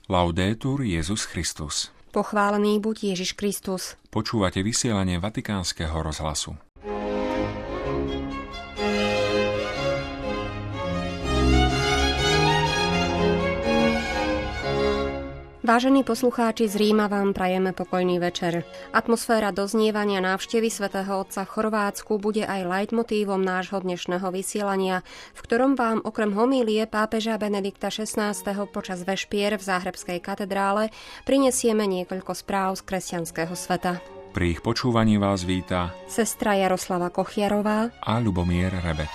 Laudetur Jesus Christus. Pochválený buď Ježiš Kristus. Počúvate vysielanie Vatikánskeho rozhlasu. Vážení poslucháči, z Ríma vám prajeme pokojný večer. Atmosféra doznievania návštevy svätého Otca v Chorvátsku bude aj leitmotívom nášho dnešného vysielania, v ktorom vám okrem homílie pápeža Benedikta XVI. Počas vešpier v Záhrebskej katedrále prinesieme niekoľko správ z kresťanského sveta. Pri ich počúvaní vás víta sestra Jaroslava Kochiarová a Ľubomír Rebet.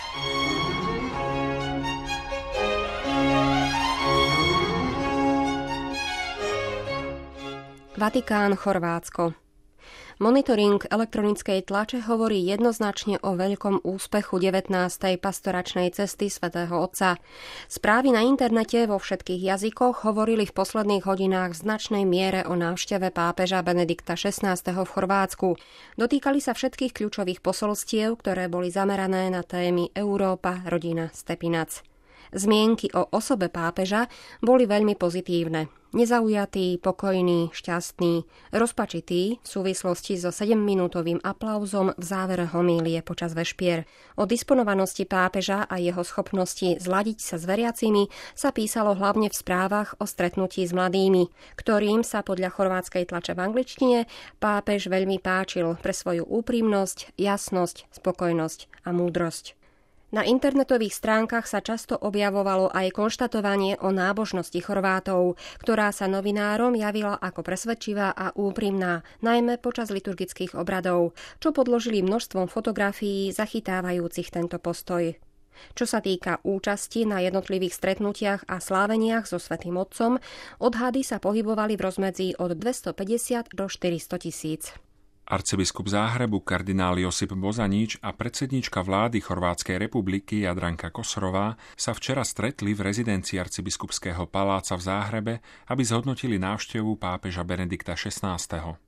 Vatikán, Chorvátsko. Monitoring elektronickej tlače hovorí jednoznačne o veľkom úspechu 19. pastoračnej cesty svätého Otca. Správy na internete vo všetkých jazykoch hovorili v posledných hodinách v značnej miere o návšteve pápeža Benedikta XVI. V Chorvátsku. Dotýkali sa všetkých kľúčových posolstiev, ktoré boli zamerané na témy Európa, rodina, Stepinac. Zmienky o osobe pápeža boli veľmi pozitívne. Nezaujatý, pokojný, šťastný, rozpačitý v súvislosti so 7-minútovým aplauzom v závere homílie počas vešpier. O disponovanosti pápeža a jeho schopnosti zladiť sa s veriacimi sa písalo hlavne v správach o stretnutí s mladými, ktorým sa podľa chorvátskej tlače v angličtine pápež veľmi páčil pre svoju úprimnosť, jasnosť, spokojnosť a múdrosť. Na internetových stránkach sa často objavovalo aj konštatovanie o nábožnosti Chorvátov, ktorá sa novinárom javila ako presvedčivá a úprimná, najmä počas liturgických obradov, čo podložili množstvom fotografií zachytávajúcich tento postoj. Čo sa týka účasti na jednotlivých stretnutiach a sláveniach so Svätým Otcom, odhady sa pohybovali v rozmedzi od 250 do 400 tisíc. Arcibiskup Záhrebu kardinál Josip Bozanič a predsedníčka vlády Chorvátskej republiky Jadranka Kosrová sa včera stretli v rezidencii arcibiskupského paláca v Záhrebe, aby zhodnotili návštevu pápeža Benedikta XVI.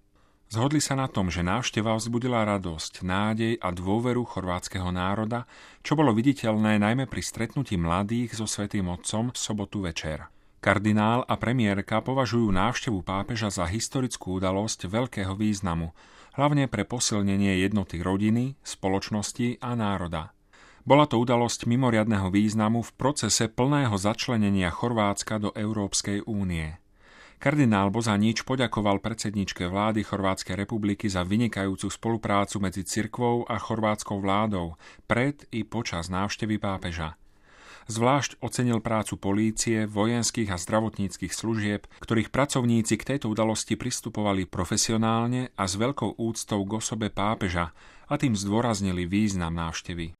Zhodli sa na tom, že návšteva vzbudila radosť, nádej a dôveru chorvátskeho národa, čo bolo viditeľné najmä pri stretnutí mladých so Svätým Otcom v sobotu večer. Kardinál a premiérka považujú návštevu pápeža za historickú udalosť veľkého významu, hlavne pre posilnenie jednoty rodiny, spoločnosti a národa. Bola to udalosť mimoriadneho významu v procese plného začlenenia Chorvátska do Európskej únie. Kardinál Bozanič poďakoval predsedníčke vlády Chorvátskej republiky za vynikajúcu spoluprácu medzi cirkvou a chorvátskou vládou pred i počas návštevy pápeža. Zvlášť ocenil prácu polície, vojenských a zdravotníckych služieb, ktorých pracovníci k tejto udalosti pristupovali profesionálne a s veľkou úctou k osobe pápeža a tým zdôraznili význam návštevy.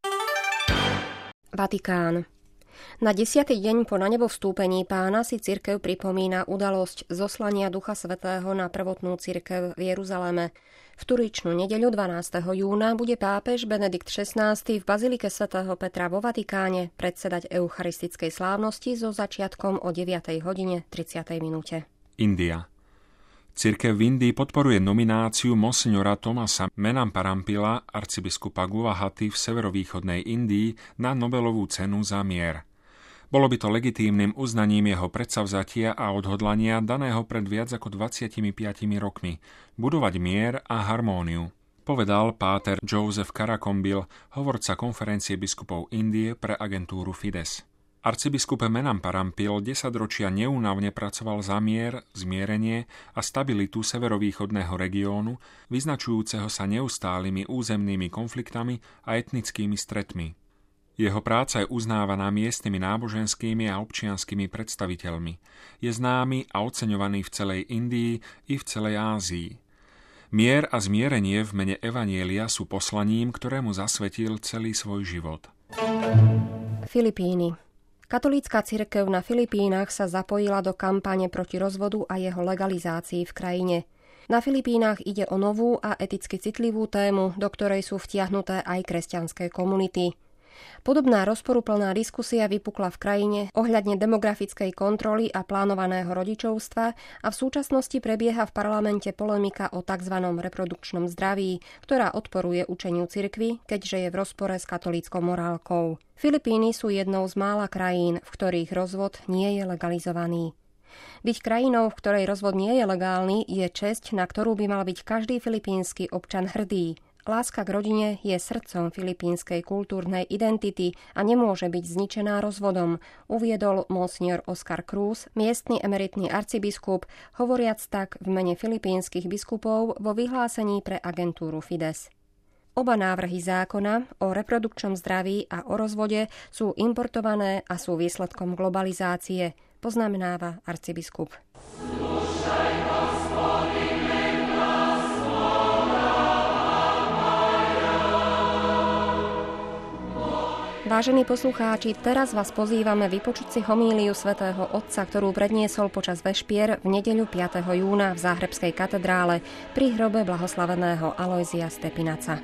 Vatikán. Na 10. deň po nanebovstúpení Pána si cirkev pripomína udalosť zoslania Ducha Svätého na prvotnú cirkev v Jeruzaleme. V Turičnú nedeľu 12. júna bude pápež Benedikt XVI. V bazilike svätého Petra vo Vatikáne predsedať eucharistickej slávnosti so začiatkom o 9:30 minúte. India. Cirkev v Indii podporuje nomináciu monsignora Thomasa Menamparampila, arcibiskupa Guwahati v severovýchodnej Indii, na Nobelovú cenu za mier. Bolo by to legitímnym uznaním jeho predsavzatia a odhodlania daného pred viac ako 25 rokmi budovať mier a harmóniu, povedal páter Joseph Karakombil, hovorca konferencie biskupov Indie pre agentúru Fides. Arcibiskup Menamparampil 10 ročia neúnavne pracoval za mier, zmierenie a stabilitu severovýchodného regiónu, vyznačujúceho sa neustálými územnými konfliktami a etnickými stretmi. Jeho práca je uznávaná miestnymi náboženskými a občianskými predstaviteľmi. Je známy a oceňovaný v celej Indii i v celej Ázii. Mier a zmierenie v mene Evanjelia sú poslaním, ktorému zasvetil celý svoj život. Filipíny. Katolícka cirkev na Filipínach sa zapojila do kampane proti rozvodu a jeho legalizácii v krajine. Na Filipínach ide o novú a eticky citlivú tému, do ktorej sú vtiahnuté aj kresťanské komunity. Podobná rozporuplná diskusia vypukla v krajine ohľadne demografickej kontroly a plánovaného rodičovstva a v súčasnosti prebieha v parlamente polemika o tzv. Reprodukčnom zdraví, ktorá odporuje učeniu cirkvi, keďže je v rozpore s katolíckou morálkou. Filipíny sú jednou z mála krajín, v ktorých rozvod nie je legalizovaný. Byť krajinou, v ktorej rozvod nie je legálny, je česť, na ktorú by mal byť každý filipínsky občan hrdý. Láska k rodine je srdcom filipínskej kultúrnej identity a nemôže byť zničená rozvodom, uviedol monsignor Oscar Cruz, miestny emeritný arcibiskup, hovoriac tak v mene filipínskych biskupov vo vyhlásení pre agentúru Fides. Oba návrhy zákona o reprodukčnom zdraví a o rozvode sú importované a sú výsledkom globalizácie, poznamenáva arcibiskup. Vážení poslucháči, teraz vás pozývame vypočuť si homíliu svätého Otca, ktorú predniesol počas vešpier v nedeľu 5. júna v Záhrebskej katedrále pri hrobe blahoslaveného Alojzia Stepinaca.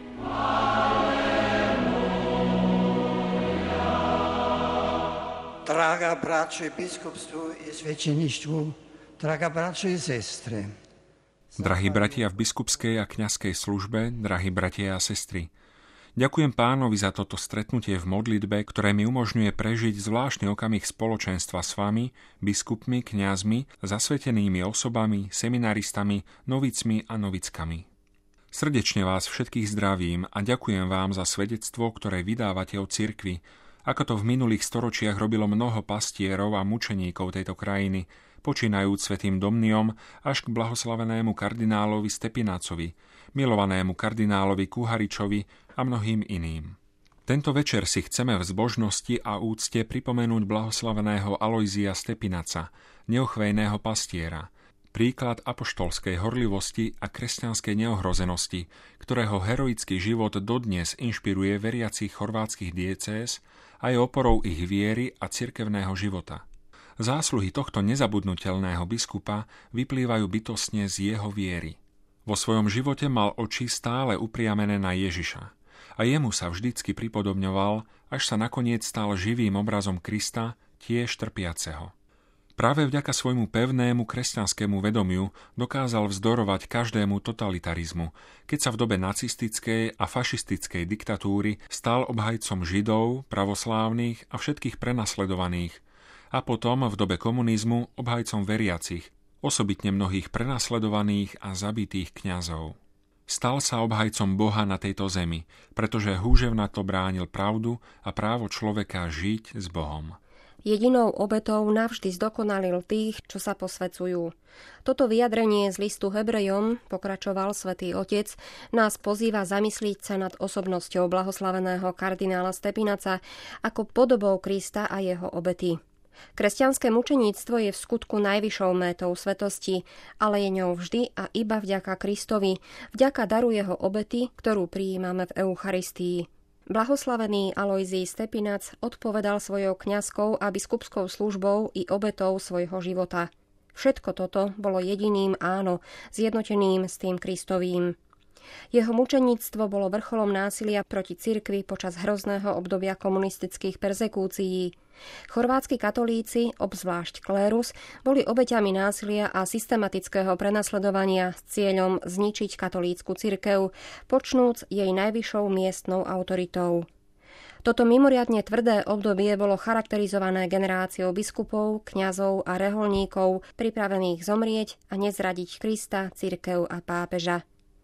Draga braćo i biskupstvu i svećeništvu, draga braćo i sestre. Drahí bratia v biskupskej a kňazskej službe, drahí bratia a sestry, ďakujem Pánovi za toto stretnutie v modlitbe, ktoré mi umožňuje prežiť zvláštny okamih spoločenstva s vami, biskupmi, kňazmi, zasvetenými osobami, seminaristami, novicmi a novickami. Srdečne vás všetkých zdravím a ďakujem vám za svedectvo, ktoré vydávate o cirkvi, ako to v minulých storočiach robilo mnoho pastierov a mučeníkov tejto krajiny, počínajúc svätým Domniom až k blahoslavenému kardinálovi Stepinácovi, milovanému kardinálovi Kuharičovi a mnohým iným. Tento večer si chceme v zbožnosti a úcte pripomenúť blahoslaveného Alojzia Stepinaca, neochvejného pastiera, príklad apoštolskej horlivosti a kresťanskej neohrozenosti, ktorého heroický život dodnes inšpiruje veriacich chorvátskych diecéz a je oporou ich viery a cirkevného života. Zásluhy tohto nezabudnutelného biskupa vyplývajú bytostne z jeho viery. Vo svojom živote mal oči stále upriamené na Ježiša a jemu sa vždycky pripodobňoval, až sa nakoniec stal živým obrazom Krista, tiež trpiaceho. Práve vďaka svojmu pevnému kresťanskému vedomiu dokázal vzdorovať každému totalitarizmu, keď sa v dobe nacistickej a fašistickej diktatúry stal obhajcom Židov, pravoslávnych a všetkých prenasledovaných a potom v dobe komunizmu obhajcom veriacich, osobitne mnohých prenasledovaných a zabitých kňazov. Stal sa obhajcom Boha na tejto zemi, pretože húževnato bránil pravdu a právo človeka žiť s Bohom. Jedinou obetou navždy zdokonalil tých, čo sa posväcujú. Toto vyjadrenie z listu Hebrejom, pokračoval svätý Otec, nás pozýva zamyslieť sa nad osobnosťou blahoslaveného kardinála Stepinaca ako podobou Krista a jeho obety. Kresťanské mučeníctvo je v skutku najvyššou métou svetosti, ale je ňou vždy a iba vďaka Kristovi, vďaka daru jeho obety, ktorú prijímame v Eucharistii. Blahoslavený Alojzij Stepinac odpovedal svojou kňazskou a biskupskou službou i obetou svojho života. Všetko toto bolo jediným áno, zjednoteným s tým Kristovým. Jeho mučeníctvo bolo vrcholom násilia proti cirkvi počas hrozného obdobia komunistických perzekúcií. Chorvátsky katolíci, obzvlášť klérus, boli obeťami násilia a systematického prenasledovania s cieľom zničiť katolícku cirkev, počnúc jej najvyššou miestnou autoritou. Toto mimoriadne tvrdé obdobie bolo charakterizované generáciou biskupov, kňazov a reholníkov, pripravených zomrieť a nezradiť Krista, cirkev a pápeža.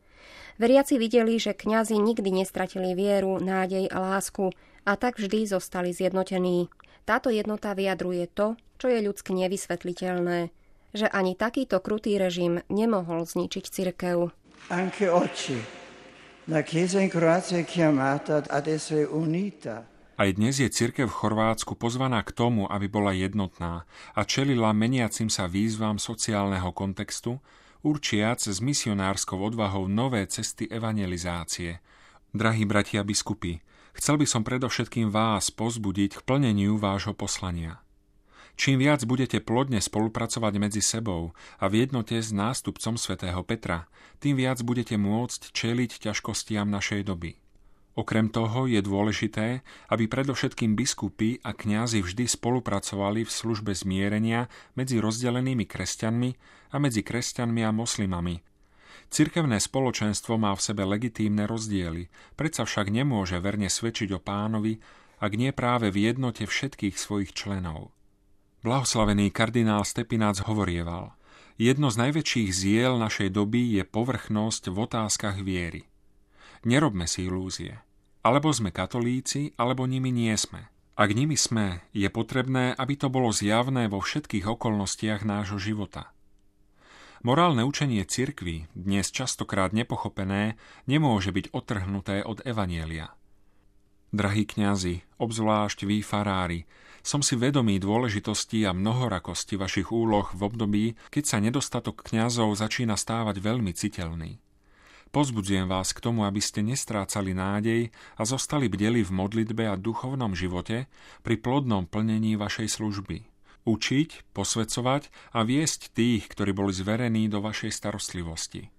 Veriaci videli, že kňazi nikdy nestratili vieru, nádej a lásku a tak vždy zostali zjednotení. Táto jednota vyjadruje to, čo je ľudsky nevysvetliteľné, že ani takýto krutý režim nemohol zničiť cirkev. Anche oggi la Chiesa in Croazia è chiamata ad essere unita. Aj dnes je cirkev v Chorvátsku pozvaná k tomu, aby bola jednotná a čelila meniacim sa výzvam sociálneho kontextu, určiac s misionárskou odvahou nové cesty evangelizácie. Drahí bratia biskupy, chcel by som predovšetkým vás povzbudiť k plneniu vášho poslania. Čím viac budete plodne spolupracovať medzi sebou a v jednote s nástupcom svätého Petra, tým viac budete môcť čeliť ťažkostiam našej doby. Okrem toho je dôležité, aby predovšetkým biskupy a kňazi vždy spolupracovali v službe zmierenia medzi rozdelenými kresťanmi a medzi kresťanmi a moslimami. Cirkevné spoločenstvo má v sebe legitímne rozdiely, predsa však nemôže verne svedčiť o Pánovi, ak nie práve v jednote všetkých svojich členov. Blahoslavený kardinál Stepinac hovorieval: jedno z najväčších ziel našej doby je povrchnosť v otázkach viery. Nerobme si ilúzie. Alebo sme katolíci, alebo nimi nie sme. Ak nimi sme, je potrebné, aby to bolo zjavné vo všetkých okolnostiach nášho života. Morálne učenie cirkvi, dnes častokrát nepochopené, nemôže byť odtrhnuté od evanjelia. Drahí kňazi, obzvlášť vy farári, som si vedomý dôležitosti a mnohorakosti vašich úloh v období, keď sa nedostatok kňazov začína stávať veľmi citeľný. Povzbudzujem vás k tomu, aby ste nestrácali nádej a zostali bdeli v modlitbe a duchovnom živote pri plodnom plnení vašej služby. Učiť, posväcovať a viesť tých, ktorí boli zverení do vašej starostlivosti.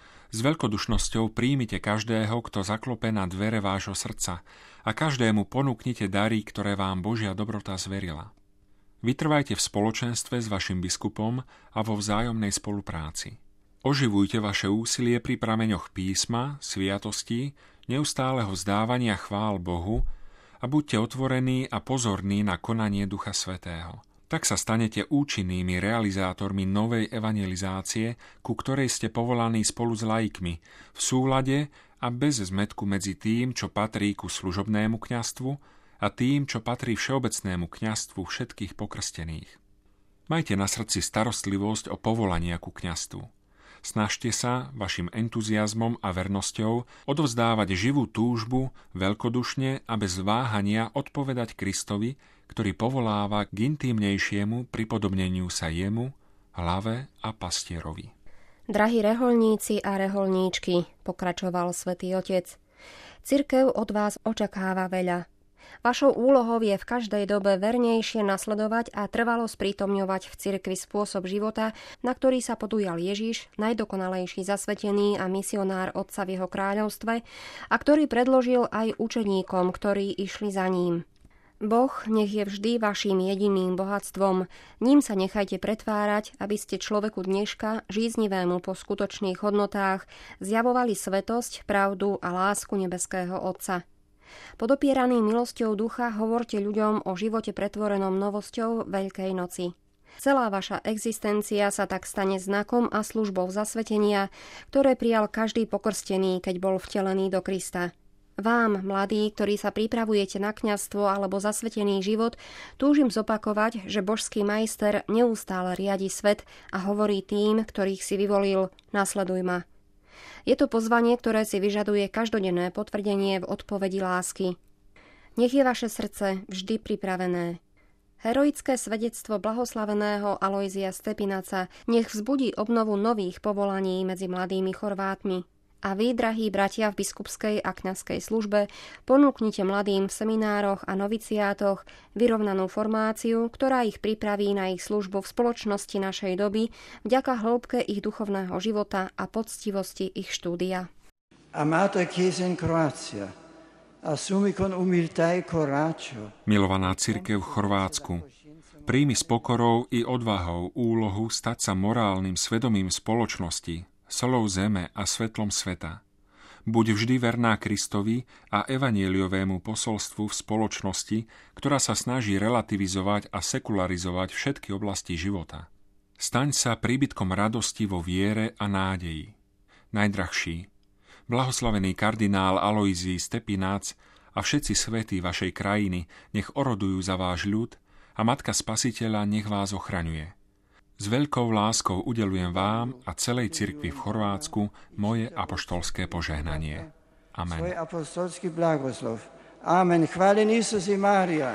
S veľkodušnosťou príjmite každého, kto zaklope na dvere vášho srdca a každému ponúknite dary, ktoré vám Božia dobrota zverila. Vytrvajte v spoločenstve s vašim biskupom a vo vzájomnej spolupráci. Oživujte vaše úsilie pri prameňoch písma, sviatostí, neustáleho vzdávania chvál Bohu a buďte otvorení a pozorní na konanie Ducha Svätého. Tak sa stanete účinnými realizátormi novej evangelizácie, ku ktorej ste povolaní spolu s laikmi, v súlade a bez zmätku medzi tým, čo patrí ku služobnému kňazstvu a tým, čo patrí všeobecnému kňazstvu všetkých pokrstených. Majte na srdci starostlivosť o povolania ku kňazstvu. Snažte sa vašim entuziazmom a vernosťou odovzdávať živú túžbu veľkodušne a bez váhania odpovedať Kristovi, ktorý povoláva k intímnejšiemu pripodobneniu sa jemu, hlave a pastierovi. Drahí reholníci a reholníčky, pokračoval Svätý Otec, cirkev od vás očakáva veľa. Vašou úlohou je v každej dobe vernejšie nasledovať a trvalo sprítomňovať v cirkvi spôsob života, na ktorý sa podujal Ježiš, najdokonalejší zasvetený a misionár Otca v jeho kráľovstve, a ktorý predložil aj učeníkom, ktorí išli za ním. Boh nech je vždy vaším jediným bohatstvom. Ním sa nechajte pretvárať, aby ste človeku dneška, žíznivému po skutočných hodnotách, zjavovali svetosť, pravdu a lásku nebeského Otca. Podopieraný milosťou ducha hovorte ľuďom o živote pretvorenom novosťou Veľkej noci. Celá vaša existencia sa tak stane znakom a službou zasvetenia, ktoré prijal každý pokrstený, keď bol vtelený do Krista. Vám, mladí, ktorí sa pripravujete na kňazstvo alebo zasvetený život, túžim zopakovať, že božský majster neustále riadi svet a hovorí tým, ktorých si vyvolil: nasleduj ma. Je to pozvanie, ktoré si vyžaduje každodenné potvrdenie v odpovedi lásky. Nech je vaše srdce vždy pripravené. Heroické svedectvo blahoslaveného Alojzia Stepinaca nech vzbudí obnovu nových povolaní medzi mladými Chorvátmi. A vy, drahí bratia v biskupskej a kňazskej službe, ponúknite mladým v seminároch a noviciátoch vyrovnanú formáciu, ktorá ich pripraví na ich službu v spoločnosti našej doby vďaka hĺbke ich duchovného života a poctivosti ich štúdia. Amata Chiesa in Croazia, assumi con umiltà e coraggio. Milovaná cirkev v Chorvátsku, príjmi s pokorou i odvahou úlohu stať sa morálnym svedomím spoločnosti, solou zeme a svetlom sveta. Buď vždy verná Kristovi a evanjeliovému posolstvu v spoločnosti, ktorá sa snaží relativizovať a sekularizovať všetky oblasti života. Staň sa príbytkom radosti vo viere a nádeji. Najdrahší, blahoslavený kardinál Alojzij Stepinac a všetci svätí vašej krajiny nech orodujú za váš ľud a Matka Spasiteľa nech vás ochraňuje. S veľkou láskou udeľujem vám a celej cirkvi v Chorvátsku moje apoštolské požehnanie. Amen. Svoj apostolský blagoslov. Amen. Chválený Isus i Mária.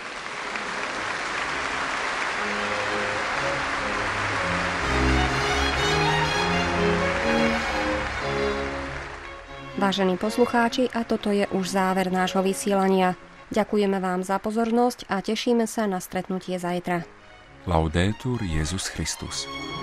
Vážení poslucháči, a toto je už záver nášho vysielania. Ďakujeme vám za pozornosť a tešíme sa na stretnutie zajtra. Laudetur Jesus Christus.